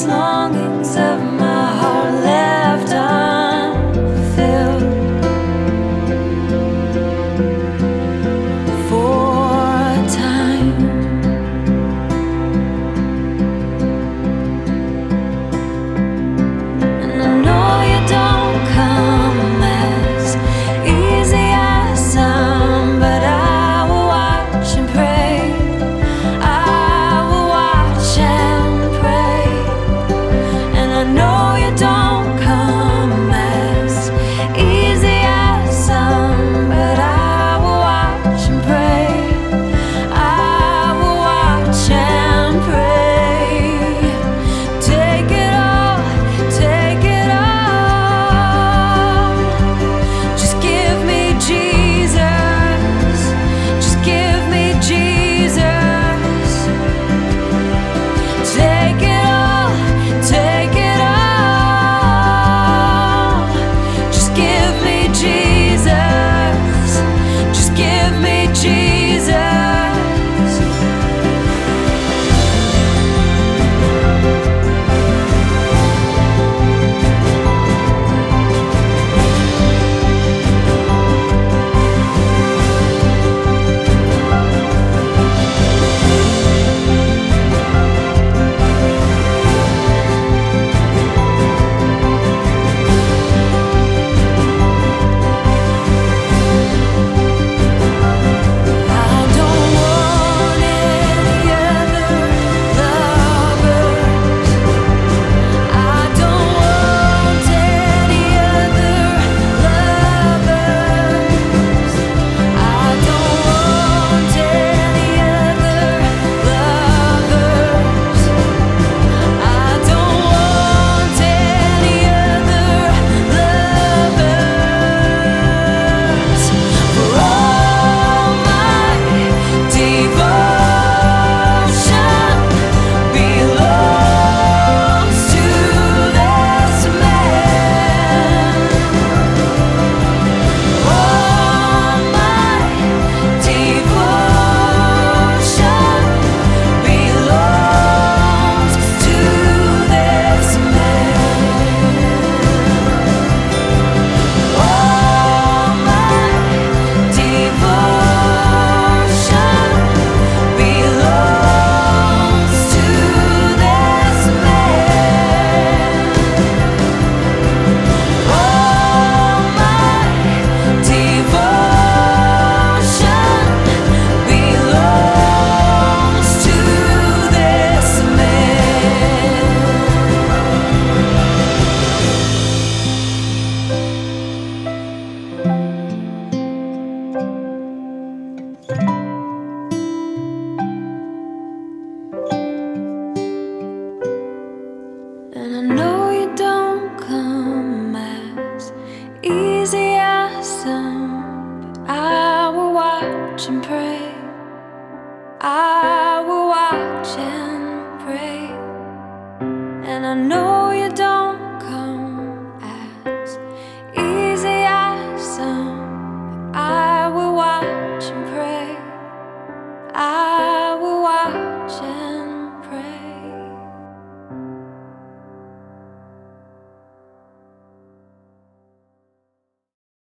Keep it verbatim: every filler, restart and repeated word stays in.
longings of my heart left unfulfilled. For a time, and I know you don't come as easy as some, but I will watch and pray. I will watch and pray, and I know you don't come as easy as some, but I will watch and pray. I will watch and pray. Take it all, take it all. Just give me Jesus. Just give me Jesus. Take it all, take it all. Just give me Jesus. Just give me Jesus. I don't want any other lovers. I don't want any other lovers. I don't want any other lovers. I don't want any other lovers. For all my devotion belongs to this man. All my devotion belongs to this man. All my devotion belongs to this man. All my devotion belongs to this And I know you don't come as easy as some, but I will watch and pray. I will watch and pray. And I know you don't come as easy as some, but I will watch and pray. I will watch and